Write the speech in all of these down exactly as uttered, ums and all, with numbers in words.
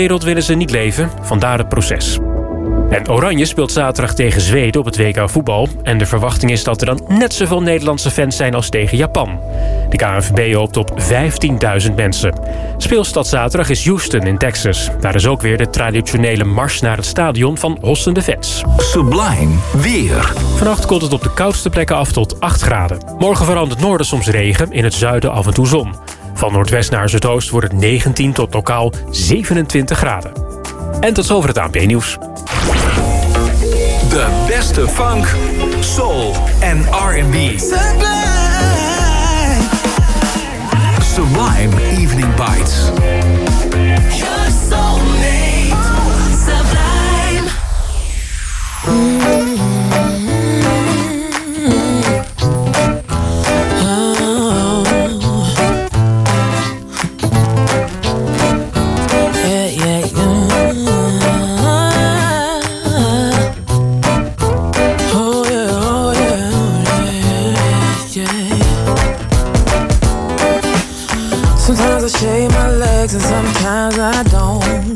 wereld willen ze niet leven, vandaar het proces. En Oranje speelt zaterdag tegen Zweden op het W K voetbal. En de verwachting is dat er dan net zoveel Nederlandse fans zijn als tegen Japan. De K N V B hoopt op vijftienduizend mensen. Speelstad zaterdag is Houston in Texas. Daar is ook weer de traditionele mars naar het stadion van hossende fans. Sublime weer. Vannacht koelt het op de koudste plekken af tot acht graden. Morgen vooral in het noorden soms regen, in het zuiden af en toe zon. Van noordwest naar zuidoost wordt het negentien tot lokaal zevenentwintig graden. En tot zover het A N P-nieuws. De beste funk, soul en R en B. Sublime. Sublime Evening Bites. Your soulmate. Sublime. Mm-hmm. Oh. Yeah, yeah, yeah. Oh, yeah, oh, yeah, yeah, yeah. Sometimes I shave my legs and sometimes I don't.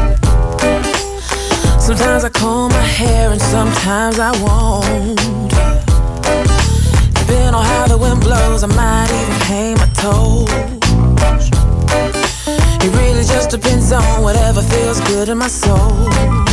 Sometimes I comb my hair and sometimes I won't. Depending on how the wind blows, I might even paint my toes. It really just depends on whatever feels good in my soul.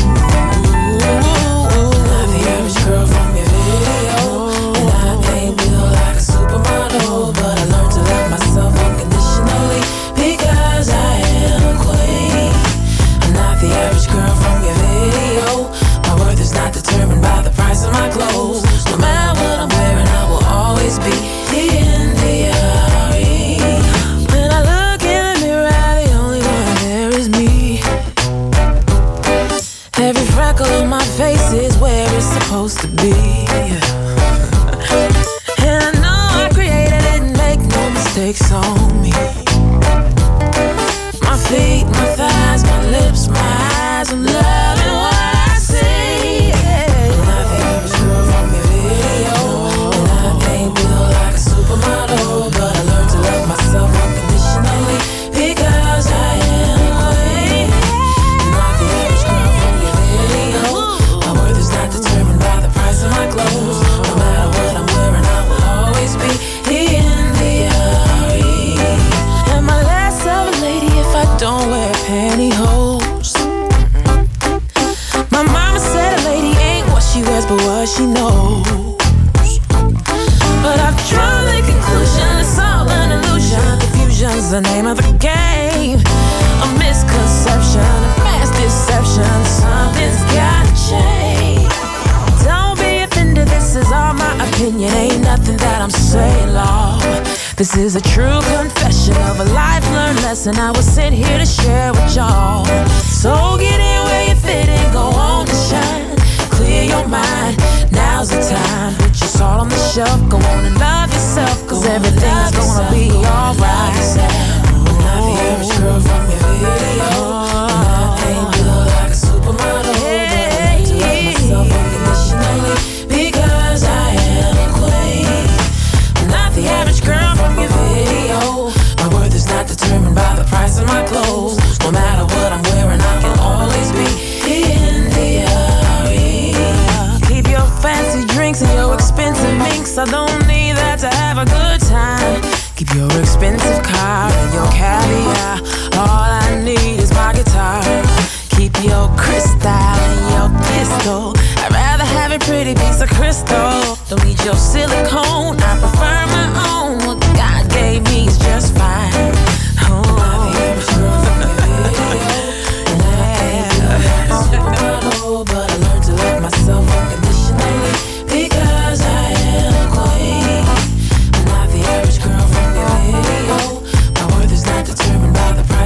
Not the average girl from your video, and I ain't built like a supermodel, but I learned to love myself unconditionally because I am a queen. I'm not the average girl from your video. My worth is not determined by the price of my clothes. No matter what I'm wearing, I will always be in the R E. When I look in the mirror, the only one there is me. Every freckle on my face is where it's supposed to be. And I know I created it and make no mistakes on me. My feet, my thighs, my lips, my eyes, I'm loving what I see. I'm not the average girl from your video, and I ain't built like a supermodel, but I learned to love myself unconditionally because I am a queen. I'm not the average girl from your video. My worth is not determined by the price of my clothes. No matter what I'm wearing, I will always be in the R E. Am I less of a lady if I don't wear pantyhose? My mama said a lady ain't what she wears but what she knows. But I've drawn the conclusion it's all an illusion. Confusion's the name of the game. A misconception, a mass deception. Something's gotta change. Don't be offended, this is all my opinion. Ain't nothing that I'm saying, Lord. This is a true confession of a life learned lesson I was sent here to share with y'all. So get in where you fit and go on to shine. Clear your mind, now's the time. Put your salt on the shelf, go on and love yourself, cause everything's gonna be alright. I'm not the average girl from your video, and I ain't built like a supermodel, but I learned to love myself unconditionally because I am a queen. I'm not the average girl from your video. My worth is not determined by the price of my clothes. No matter what I'm wearing, I can always be in the R E. Keep your fancy drinks and your expensive minks. I don't need that to have a good time. Keep your expensive car and your caviar. All I need is my guitar. Keep your crystal and your pistol. I'd rather have a pretty piece of crystal. Don't need your silicone, I prefer my own. What God gave me is just fine. Oh, I'm the average girl from your video, and I ain't built like a supermodel, but I learned to love myself unconditionally because I am a queen. I'm not the average girl from your video. My worth is not determined by the price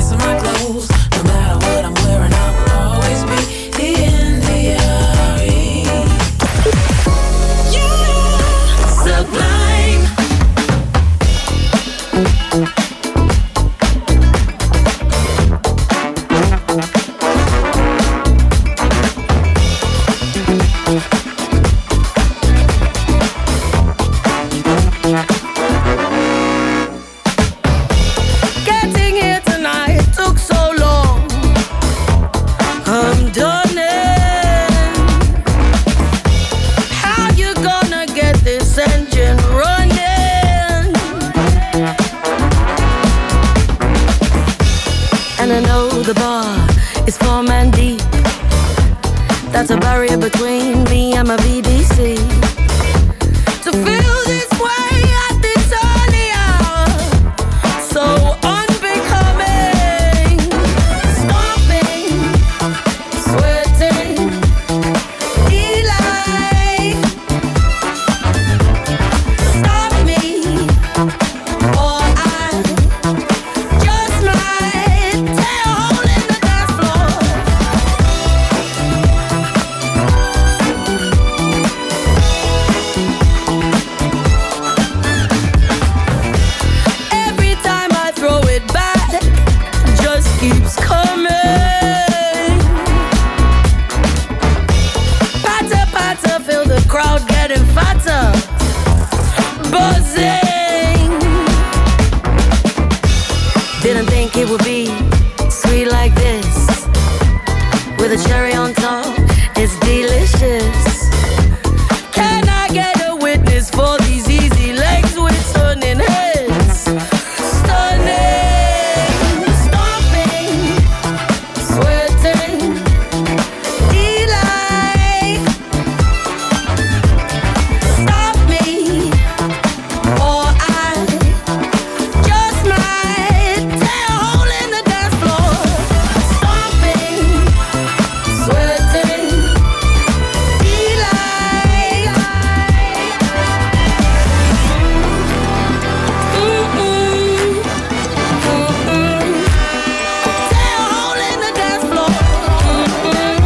is form and deep. That's a barrier between me and my B D C. To feel this way at this early hour, so unbecoming. Stopping, sweating, delight. Stop me, or I just might tear a hole in the dance floor. Every time I throw it back, just keeps coming. Patter, patter, feel the crowd getting fatter. Buzzing. Didn't think it would be sweet like this. With a cherry on top, it's delicious. Can I get a witness for these easy legs with turning heads? Stunning, stopping, sweating, delight. Stop me, or I just might tear a hole in the dance floor. Stomping, sweating, delight. Mm-mm, mm-mm. Tear a hole in the dance floor. Mm-mm,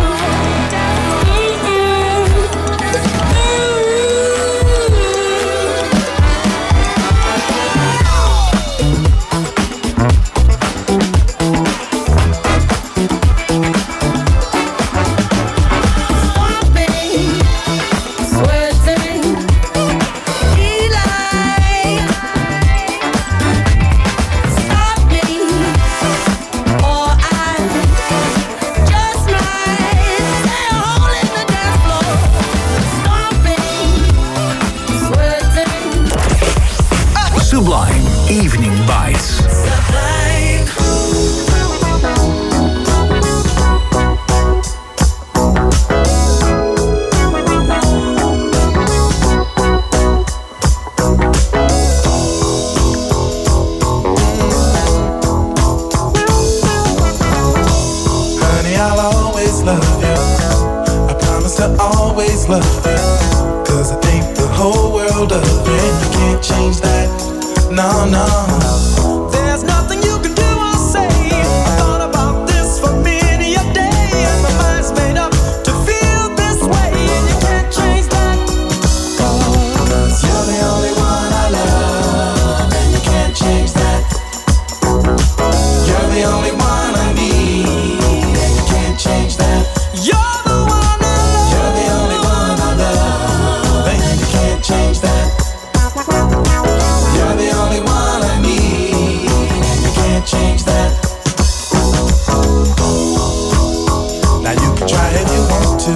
Stopping, sweating, delight. Stop me, or I just might tear a hole in the dance floor. Stomping, sweating. Sublime Evening Bites. Honey, I'll always love you. I promise to always love you. Cause I think the whole world of you. And you can't change that. No, no. There's nothing you can do or say. I thought about this for many a day. And my mind's made up to feel this way. And you can't change that. Cause you're the only one I love. And you can't change that. You're the only one I need. And you can't change that. You're the one I love. You're the only one I love. And you can't change that. You're the only one I need. And you can't change that. Now you can try if you want to.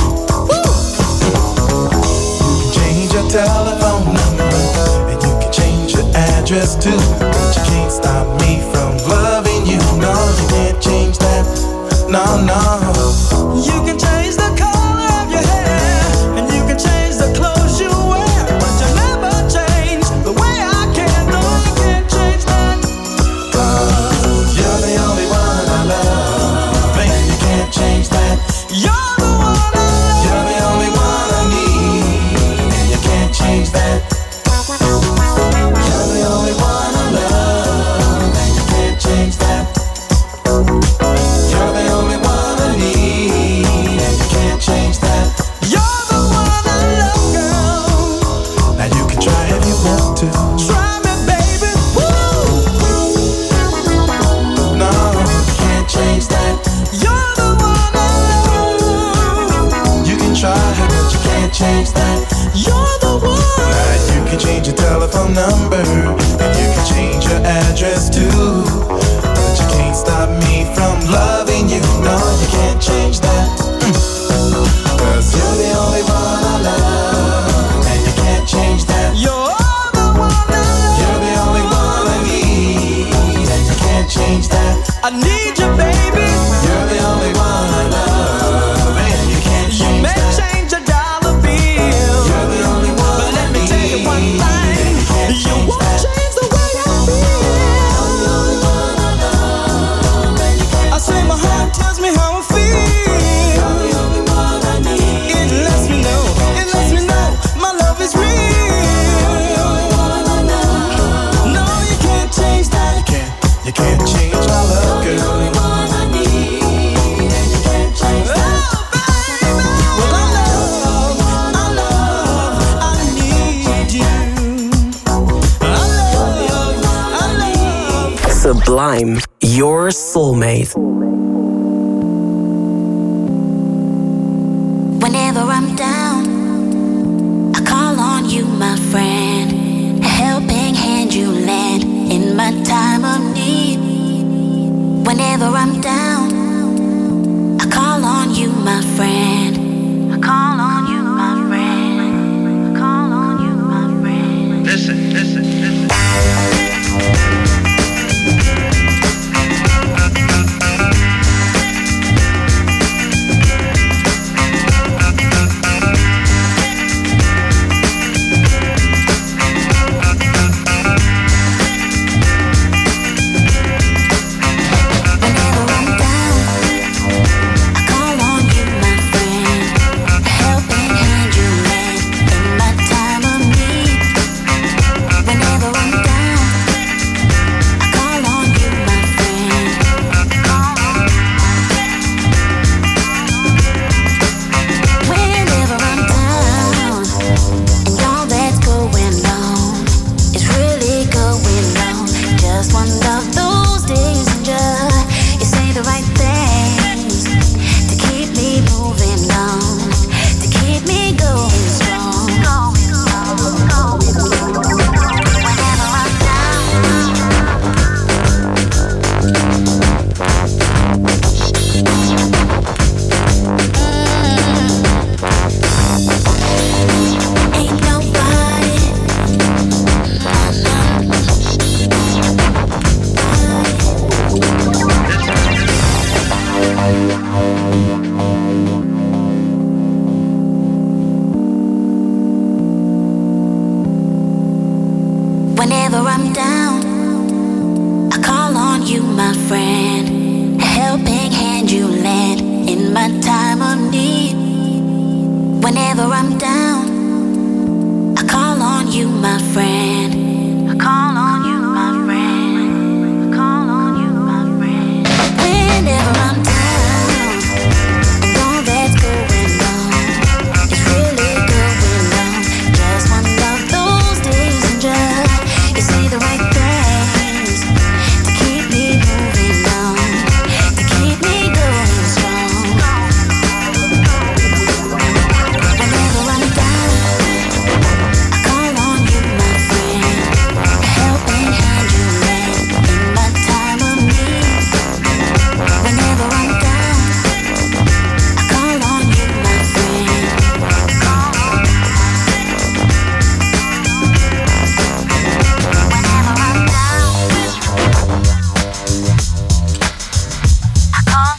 You can change your telephone number. And you can change your address too. But you can't stop me from loving you. No, you can't change that. No, no. You can change the color of your hair. And you can change the clothes you wear. But you never change the way I can. No, you can't change that. Cause you're the only one I love. And you can't change that. You're the one I love. You're the only one I need. And you can't change that. You're the only one I love. And you can't change that. You're the only one I need. And you can't change that. You're the one I love, girl. Now you can try if you want to. Try me, baby. Woo! No, you can't change that. You're the one I love. You can try, but you can't change that. You're the one. Now you can change your telephone number. And you can change your address too. But you can't stop me from loving you. No, you can't change that. Mm. Cause you're the only one I love. And you can't change that. You're the one I love. You're the only one I need. And you can't change that. I need you, baby. You're the only Sublime, your soulmate. Whenever I'm down, I call on you, my friend. A helping hand you lend in my time of need. Whenever I'm down, I call on you, my friend. I call on you, my friend. I call on you, my friend. Listen, listen, listen. Whenever I'm down, I call on you, my friend. A helping hand you lend in my time of need. Whenever I'm down, I call on you, my friend. I call on you, my friend. I call on you, my friend. Whenever I'm down, and all that's going on is really going on. Just one of those days and just you say the right things to keep me moving on, to keep me going strong. Whenever I'm down, I call on you, my friend. A helping hand you lend in my time of need. Whenever I'm down, I call on you, my friend. Whenever I'm down, I call.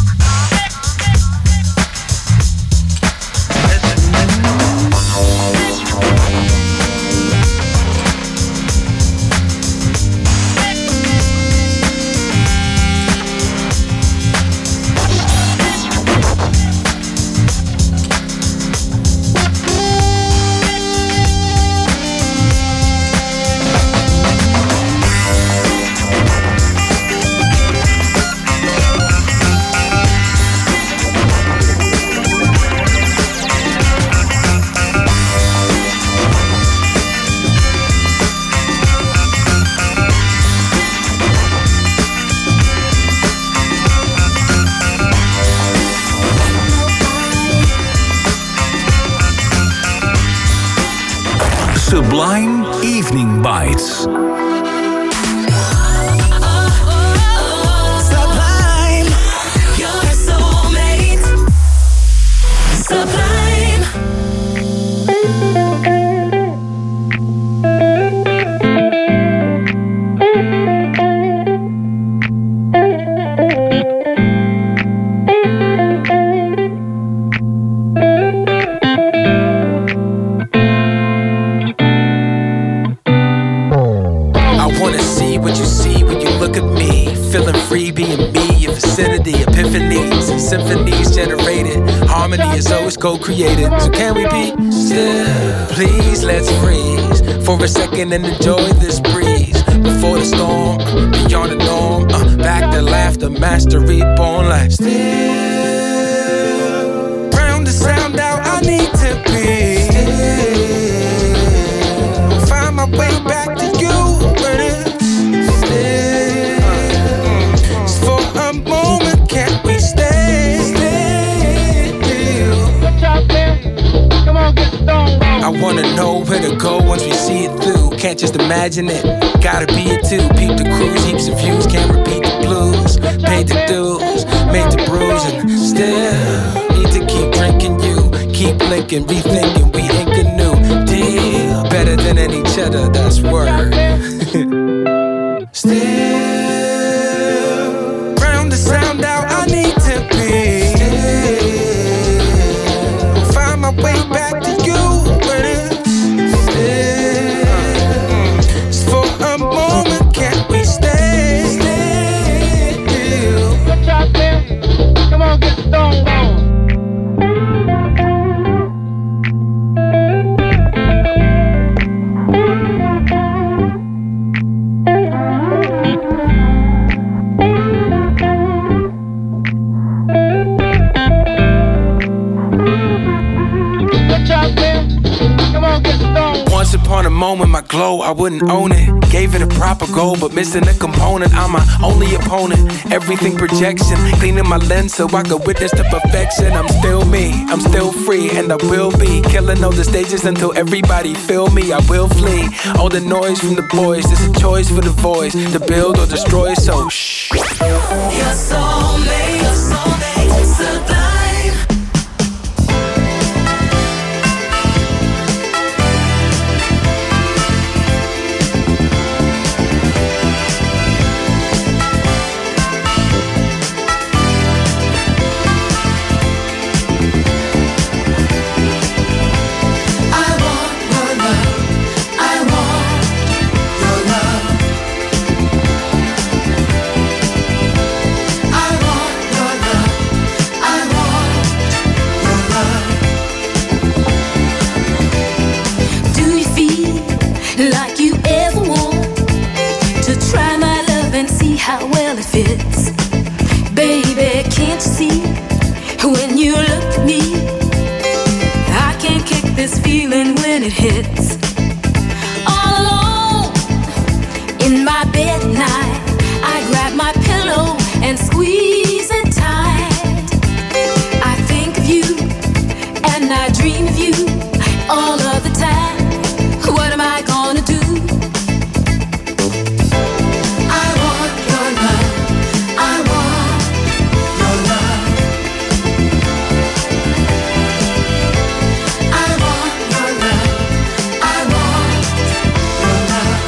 Sublime Evening Bites. Sublime, you're a soulmate. Sublime. Symphonies generated, harmony is always co-created. So can we be still? Please, let's freeze for a second and enjoy this breeze. Before the storm, beyond the norm, uh, back to laughter, mastery, born life. Still, round the sound out, I need to be. Still, find my way back to you, but it's still. the goal once we see it through. Can't just imagine it, gotta be it too. Peep the cruise, heaps of views, can't repeat the blues. Paid the dues, made the bruise, and still need to keep drinking you. Keep linking, rethinking, we ink a new deal. Better than any cheddar, that's word. Still, round the sound out, I need to be. Still, find my way back to you. But it's still, just for a moment, can't we stay? Still, come on, get stoned on. Once upon a moment, my glow, I wouldn't own it. Gave it a proper goal, but missing a component. I'm my only opponent. Everything projection, cleaning my lens so I could witness the perfection. I'm still me, I'm still free, and I will be killing all the stages until everybody feel me. I will flee all the noise from the boys. It's a choice for the voice to build or destroy. So shh. Your soulmate, your soulmate, sublime. Like you ever want to try my love and see how well it fits. Baby, can't you see when you look at me? I can't kick this feeling when it hits. All alone in my bed at night, I grab my pillow and squeeze it tight. I think of you and I dream of you all of the time. What am I gonna do? I want your love. I want your love. I want your love. I want your love.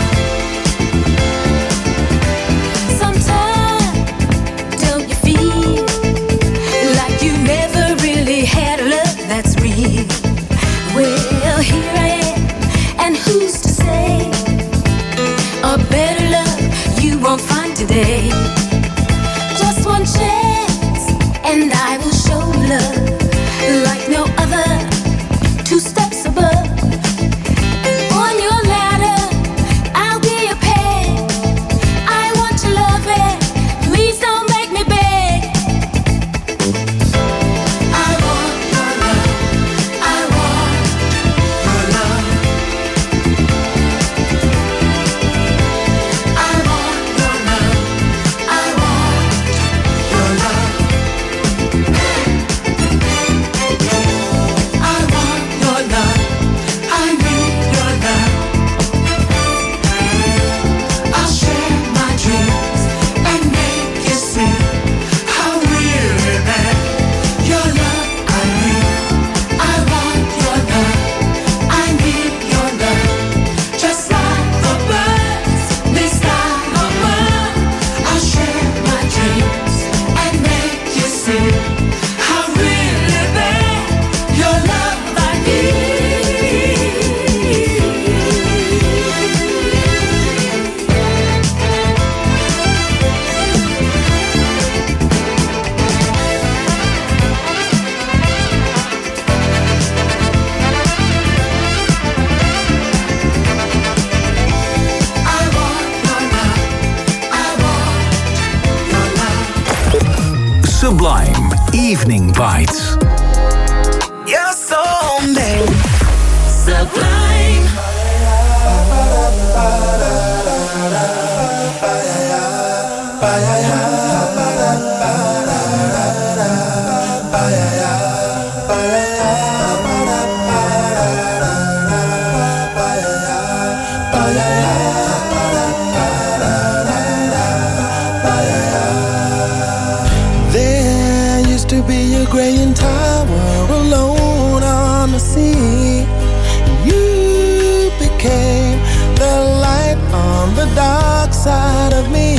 Sometimes don't you feel like you never really had a love that's real? Well, here I am. And who's to say a better love you won't find today? Just one chance and I will show love like no other. Two steps above. On your ladder, I'll be your peg. I want your love and please don't make me beg. I want your love. I want your love. I want your love. I want your love. I want your love. I need your love. I'll share my dreams and make you see how really bad your love I need. I want your love. I need your love. Just like the birds, they fly above. I'll share my dreams and make you see how really bad your love I need. I want your love. I want your love. Sublime Evening Bites. Your soulmate, sublime. to be a graying tower alone on the sea. You became the light on the dark side of me.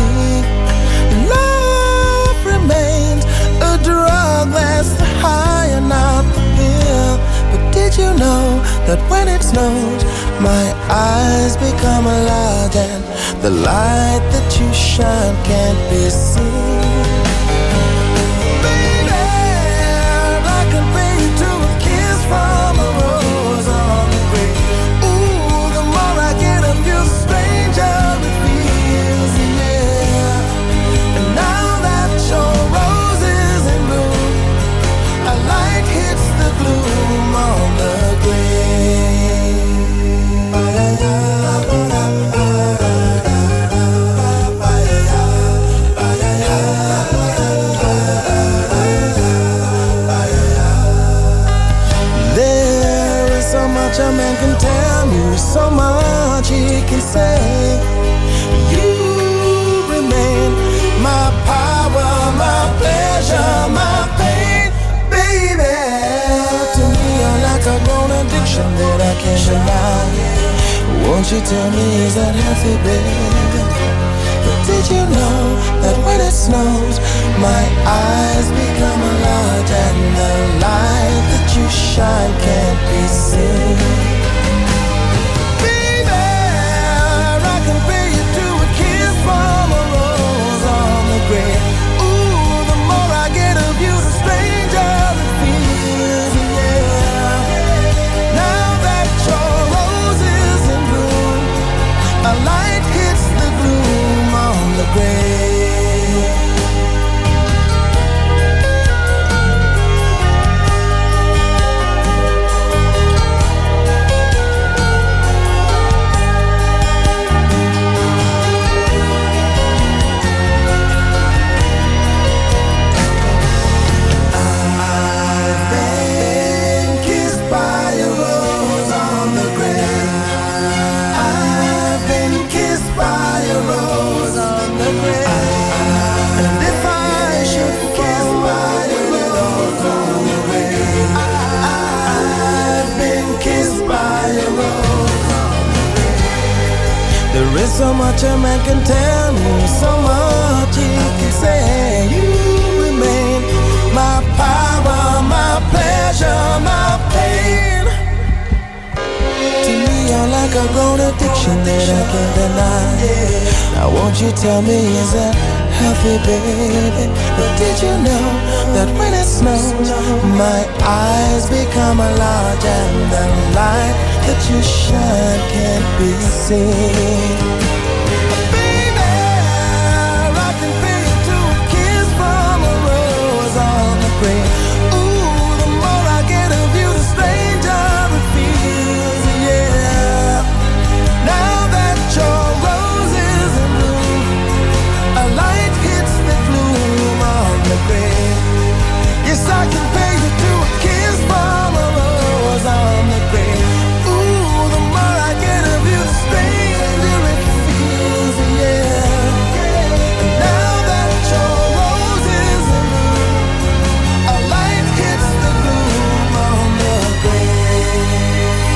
Love remains a drug that's the high and not the pill. But did you know that when it snows, my eyes become large and the light that you shine can't be seen? Baby, I can pay you to a kiss from a rose on the grave. Ooh, the more I get of you, the stranger it feels, yeah. And now that your rose is in bloom, a light hits the gloom on the grave. There is so much a man can tell me, so much he can say. You remain my power, my pleasure, my pain, baby. To me, you're like a grown addiction that I can't deny. Won't you tell me, is that healthy, baby? But did you know that when it snows, my eyes become large and the light that you shine can't be seen? Baby, I can pay you to a kiss from a rose on the grave. Ooh, the more I get of you, the stranger it feels, yeah. Now that your rose is in bloom, a light hits the gloom on the grave. I've been kissed by a rose on the grave. I've been kissed by a rose on the grave. And if I should kiss by a rose on the grave, I've been kissed by a rose on the grave. There is so much a man can tell me, so much he can say. You remain my power, my pleasure, my pain. To me, you're like a grown addiction that I can't deny. Now won't you tell me, is that healthy, baby? But did you know that when it snows, my eyes become large and the light that you shine can't be seen? Baby, I can pay you to a kiss from a rose on the grave. Ooh, the more I get of you, the stranger it feels, yeah. Now that your rose is in bloom, a light hits the gloom on the grave. Yes, I can pay you to a kiss from a rose on the grave. Ooh, the more I get of you, the stranger it feels, yeah. And now that your rose is in bloom, a light hits the gloom on the grave.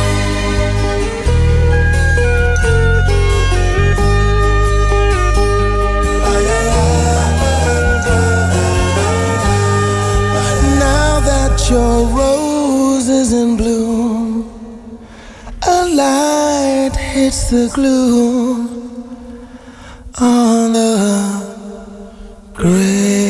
Now that your rose is in bloom, a light hits the gloom on the grave.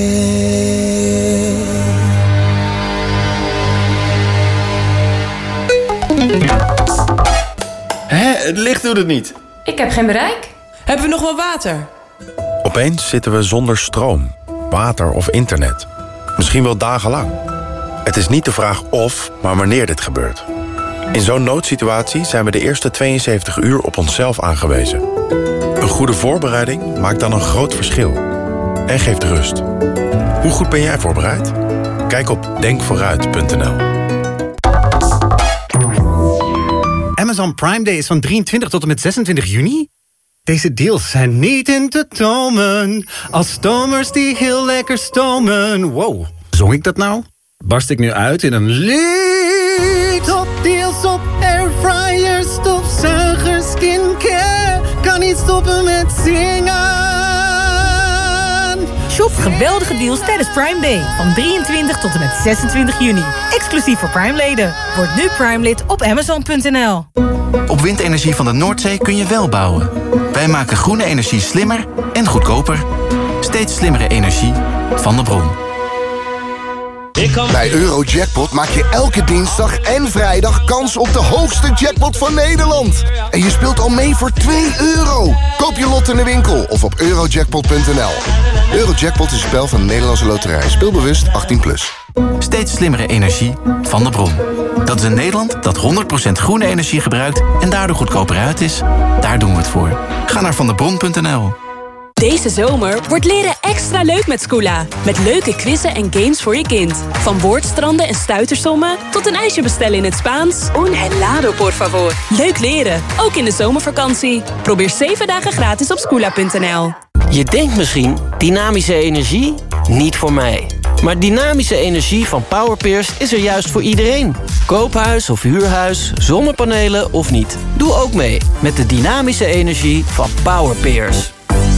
Hè, het licht doet het niet. Ik heb geen bereik. Hebben we nog wel water? Opeens zitten we zonder stroom, water of internet. Misschien wel dagenlang. Het is niet de vraag of, maar wanneer dit gebeurt. In zo'n noodsituatie zijn we de eerste tweeënzeventig uur op onszelf aangewezen. Een goede voorbereiding maakt dan een groot verschil. En geeft rust. Hoe goed ben jij voorbereid? Kijk op denk vooruit punt n l. Amazon Prime Day is van drieëntwintig tot en met zesentwintig juni. Deze deals zijn niet in te tomen. Als stomers die heel lekker stomen. Wow. zong ik dat nou? Barst ik nu uit in een lied? Topdeals op airfryers, stofzuigers, skincare. Kan niet stoppen met zingen. Shop geweldige deals tijdens Prime Day. Van drieëntwintig tot en met zesentwintig juni. Exclusief voor Prime-leden. Word nu Prime-lid op amazon punt n l. Op windenergie van de Noordzee kun je wel bouwen. Wij maken groene energie slimmer en goedkoper. Steeds slimmere energie van de bron. Bij Eurojackpot maak je elke dinsdag en vrijdag kans op de hoogste jackpot van Nederland. En je speelt al mee voor twee euro. Koop je lot in de winkel of op eurojackpot punt n l. Eurojackpot is een spel van de Nederlandse Loterij. Speelbewust achttien plus. Steeds slimmere energie van de bron. Dat is een Nederland dat honderd procent groene energie gebruikt en daardoor goedkoper uit is. Daar doen we het voor. Ga naar vandebron punt n l. Deze zomer wordt leren extra leuk met Scoola. Met leuke quizzen en games voor je kind. Van woordstranden en stuitersommen tot een ijsje bestellen in het Spaans. Un helado, por favor. Leuk leren, ook in de zomervakantie. Probeer zeven dagen gratis op scoola punt n l. Je denkt misschien, dynamische energie? Niet voor mij. Maar dynamische energie van Powerpeers is er juist voor iedereen. Koophuis of huurhuis, zonnepanelen of niet. Doe ook mee met de dynamische energie van Powerpeers.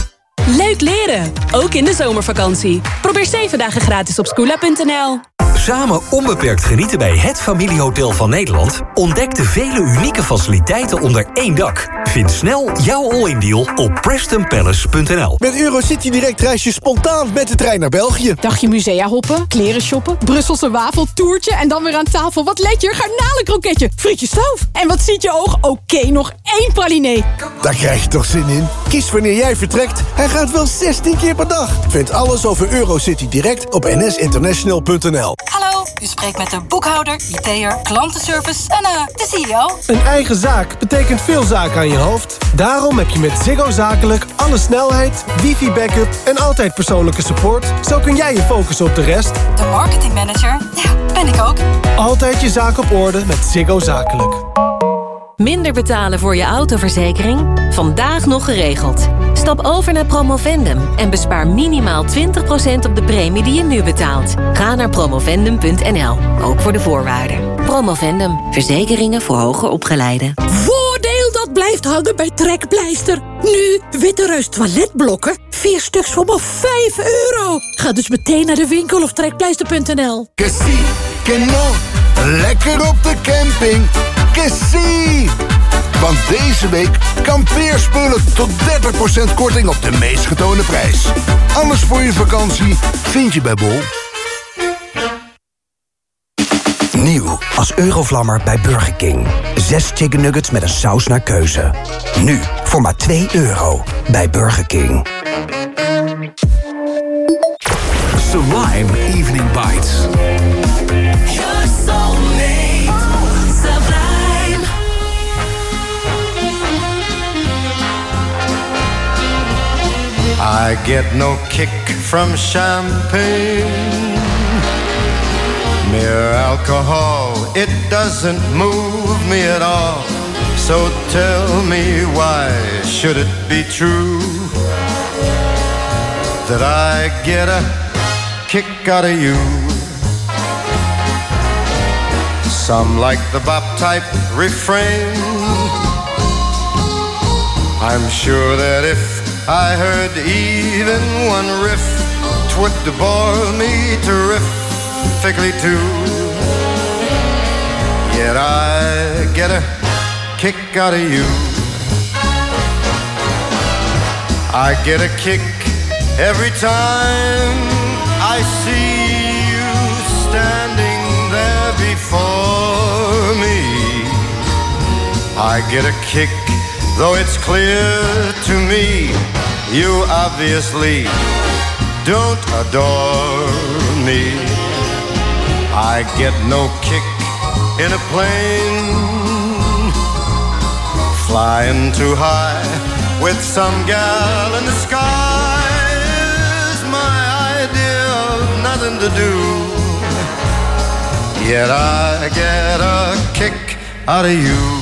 Leuk leren, ook in de zomervakantie. Probeer zeven dagen gratis op scoola punt n l. Samen onbeperkt genieten bij het familiehotel van Nederland? Ontdek de vele unieke faciliteiten onder één dak. Vind snel jouw all-in deal op preston palace punt n l. Met Eurocity Direct reis je spontaan met de trein naar België. Dagje musea hoppen, kleren shoppen, Brusselse wafeltoertje en dan weer aan tafel. Wat let je? Garnalenkroketje, frietje stoof. En wat ziet je oog? Oké, okay, nog één pralinee. Daar krijg je toch zin in? Kies wanneer jij vertrekt. Hij gaat wel zestien keer per dag. Vind alles over Eurocity Direct op n s international punt n l. Hallo, u spreekt met de boekhouder, I T'er, klantenservice en uh, de C E O. Een eigen zaak betekent veel zaken aan je hoofd. Daarom heb je met Ziggo Zakelijk alle snelheid, wifi-backup en altijd persoonlijke support. Zo kun jij je focussen op de rest. De marketingmanager, ja, ben ik ook. Altijd je zaak op orde met Ziggo Zakelijk. Minder betalen voor je autoverzekering? Vandaag nog geregeld. Stap over naar Promovendum en bespaar minimaal twintig procent op de premie die je nu betaalt. Ga naar promovendum punt n l, ook voor de voorwaarden. Promovendum, verzekeringen voor hoger opgeleiden. Voordeel dat blijft hangen bij Trekpleister. Nu Witte Reus toiletblokken, vier stuks voor maar vijf euro. Ga dus meteen naar de winkel of trekpleister punt n l. Que si, que no, lekker op de camping. Que si! Want deze week kampeerspullen tot dertig procent korting op de meest getoonde prijs. Alles voor je vakantie vind je bij Bol. Nieuw als Eurovlammer bij Burger King. Zes chicken nuggets met een saus naar keuze. Nu voor maar twee euro bij Burger King. Sublime Evening Bites. Your soulmate, Sublime. I get no kick from champagne. Mere alcohol, it doesn't move me at all. So tell me, why should it be true that I get a kick out of you? Some like the bop type refrain. I'm sure that if I heard even one riff, 'twould bore me terrifically too. Yet I get a kick out of you. I get a kick every time I see you standing there before me. I get a kick, though it's clear to me you obviously don't adore me. I get no kick in a plane flying too high with some gal in the sky is my idea of nothing to do. Yet I get a kick out of you.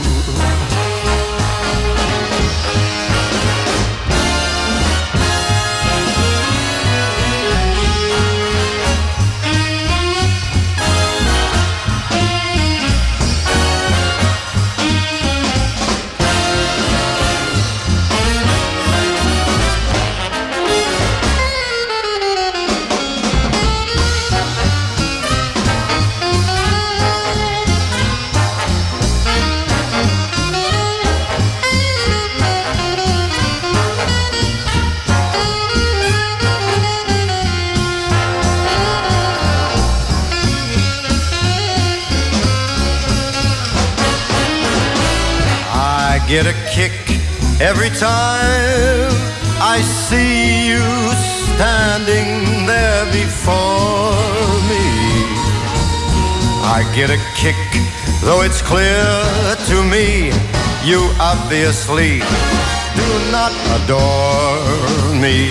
get a kick every time I see you standing there before me. I get a kick, though it's clear to me you obviously do not adore me.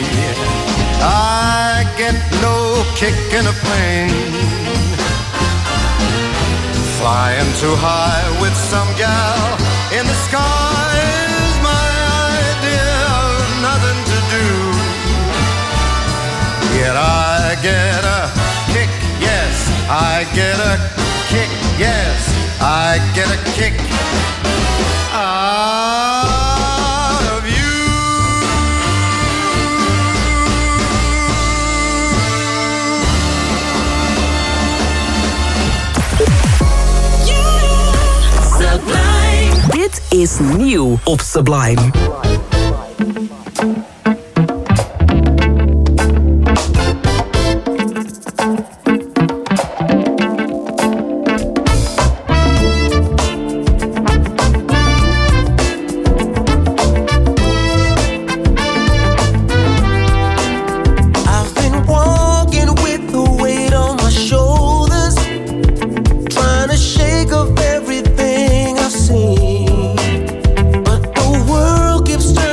I get no kick in a plane, flying too high with some gal in the sky is my idea of nothing to do. Yet I get a kick, yes, I get a kick, yes, I get a kick out of you. Sublime. Dit is nieuw op Sublime. Everything I've seen, but the world keeps turning.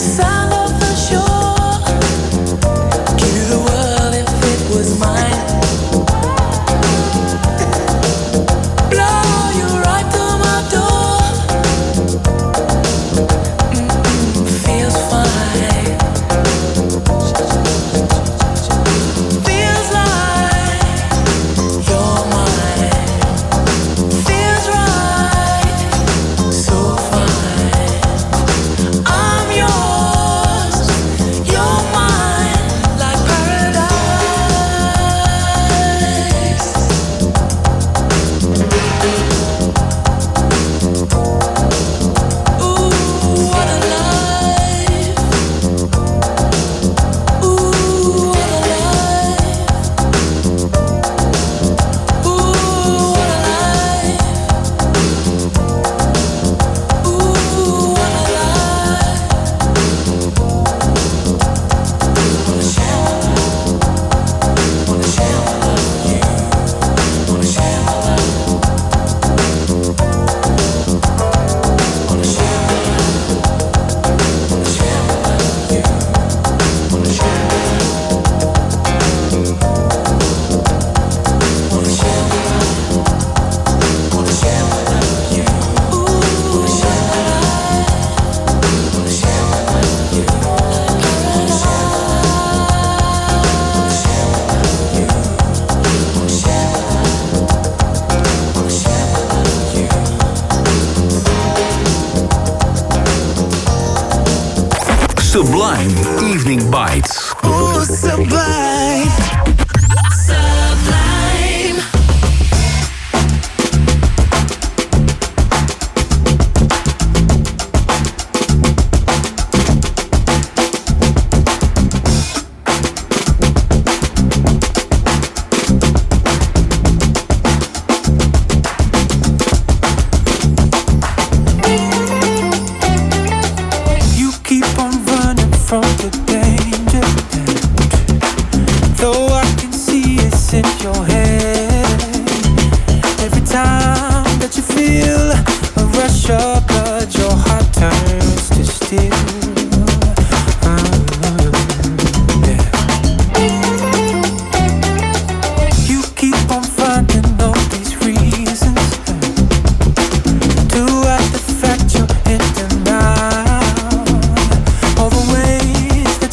sound of the shore. Give you the world if it was mine. Blow you right through my door. Mm-mm, feels fine. Feels like you're mine. Feels right, so fine. I'm yours, you're mine, like paradise. Ooh, what a life. Ooh, what a life. Ooh, what a life. Ooh, what a life. Wanna share my love. Wanna share my love with you. Wanna share my love. Wanna share my love. Wanna share my love with you. Wanna share my love. Wanna share my love. Wanna share my love with you. Wanna share my love. Wanna share my love with you. Wanna share my love. Wanna share my love with you. Wanna share my love. Wanna share my love with you. Sublime Evening Bites. Oh, sublime. Sublime. You keep on running from the danger, though I can see it's in your head. Every time that you feel a rush of blood, your heart turns to steel. Uh, yeah. You keep on finding all these reasons to act the fact you're in denial. All the ways that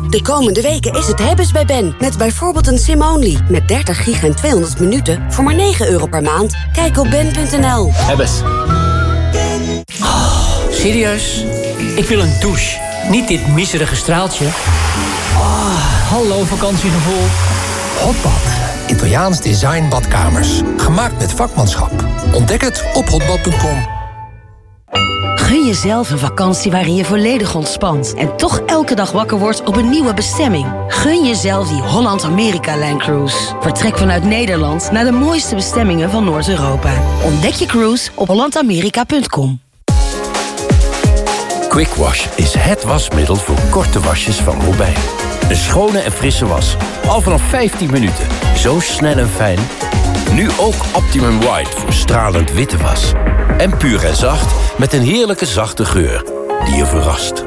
De komende weken is het hebben's bij Ben. Met bijvoorbeeld een sim-only. Met dertig gig en tweehonderd minuten voor maar negen euro per maand. Kijk op ben punt n l. Hebbes. Oh, serieus? Ik wil een douche. Niet dit miserige straaltje. Oh, hallo vakantiegevoel. Hotbad. Italiaans design badkamers. Gemaakt met vakmanschap. Ontdek het op hotbad punt com. Gun jezelf een vakantie waarin je volledig ontspant en toch elke dag wakker wordt op een nieuwe bestemming. Gun jezelf die Holland-Amerika-lijncruise. Vertrek vanuit Nederland naar de mooiste bestemmingen van Noord-Europa. Ontdek je cruise op holland amerika punt com. Quick Wash is het wasmiddel voor korte wasjes van Robijn. Een schone en frisse was. Al vanaf vijftien minuten. Zo snel en fijn. Nu ook Optimum White voor stralend witte was. En puur en zacht met een heerlijke zachte geur die je verrast.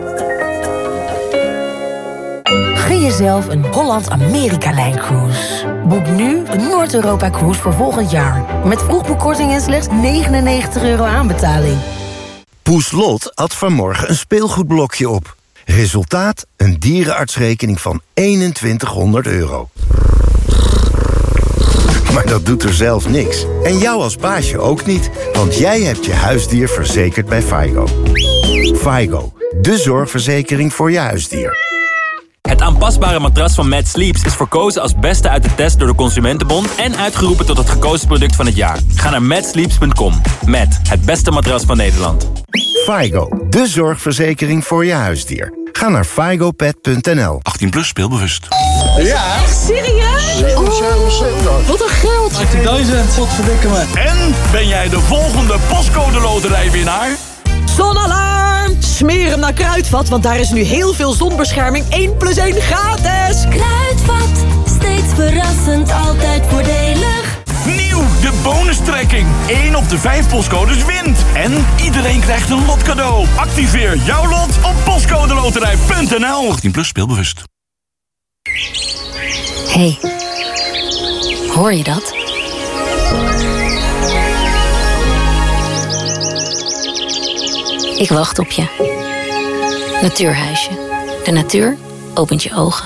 Gun jezelf een Holland-Amerika-lijncruise. Boek nu een Noord-Europa-cruise voor volgend jaar. Met vroegboekkorting en slechts negenennegentig euro aanbetaling. Poes Lot had vanmorgen een speelgoedblokje op. Resultaat: een dierenartsrekening van eenentwintighonderd euro. Maar dat doet er zelf niks. En jou als baasje ook niet, want jij hebt je huisdier verzekerd bij Faigo. Faigo, de zorgverzekering voor je huisdier. Het aanpasbare matras van Mad Sleeps is verkozen als beste uit de test door de Consumentenbond en uitgeroepen tot het gekozen product van het jaar. Ga naar mad sleeps punt com. Met het beste matras van Nederland. Faigo, de zorgverzekering voor je huisdier. Ga naar faigo pet punt n l. achttien plus, speelbewust. Ja? Echt serieus? Oh, wat een geld. achttien.000, wat verdikken me. En ben jij de volgende postcode loterijwinnaar? Zonalarm! Smeer hem naar Kruidvat, want daar is nu heel veel zonbescherming. één plus één gratis. Kruidvat, steeds verrassend, altijd voordelig. Nieuw, de bonustrekking. één op de vijf postcodes wint. En iedereen krijgt een lot cadeau. Activeer jouw lot op postcodeloterij punt n l. achttien plus, speelbewust. Hé, hey, hoor je dat? Ik wacht op je. Natuurhuisje. De natuur opent je ogen.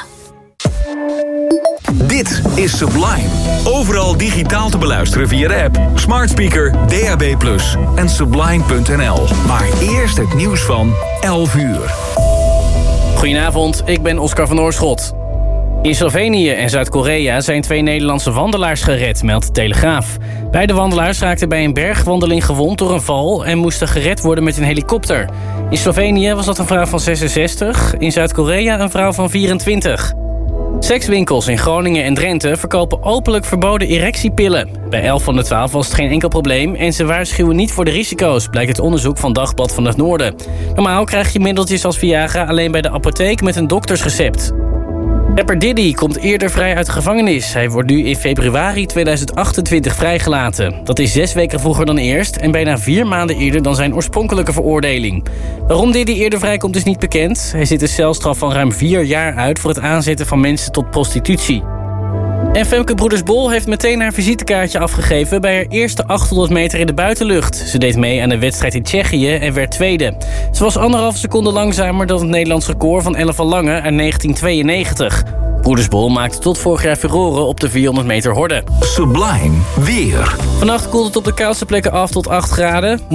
Dit is Sublime. Overal digitaal te beluisteren via de app, smart speaker, D A B plus, en sublime punt n l. Maar eerst het nieuws van elf uur. Goedenavond, ik ben Oscar van Oorschot. In Slovenië en Zuid-Korea zijn twee Nederlandse wandelaars gered, meldt de Telegraaf. Beide wandelaars raakten bij een bergwandeling gewond door een val en moesten gered worden met een helikopter. In Slovenië was dat een vrouw van zesenzestig, in Zuid-Korea een vrouw van vierentwintig. Sekswinkels in Groningen en Drenthe verkopen openlijk verboden erectiepillen. Bij elf van de twaalf was het geen enkel probleem en ze waarschuwen niet voor de risico's, blijkt uit onderzoek van Dagblad van het Noorden. Normaal krijg je middeltjes als Viagra alleen bij de apotheek met een doktersrecept. Rapper Diddy komt eerder vrij uit de gevangenis. Hij wordt nu in februari tweeduizend achtentwintig vrijgelaten. Dat is zes weken vroeger dan eerst en bijna vier maanden eerder dan zijn oorspronkelijke veroordeling. Waarom Diddy eerder vrijkomt is niet bekend. Hij zit een celstraf van ruim vier jaar uit voor het aanzetten van mensen tot prostitutie. En Femke Broeders-Bol heeft meteen haar visitekaartje afgegeven bij haar eerste achthonderd meter in de buitenlucht. Ze deed mee aan de wedstrijd in Tsjechië en werd tweede. Ze was anderhalve seconde langzamer dan het Nederlands record van Ella van Lange uit negentien tweeënnegentig. Broeders-Bol maakte tot vorig jaar furoren op de vierhonderd meter horde. Sublime weer. Vannacht koelt het op de koudste plekken af tot acht graden.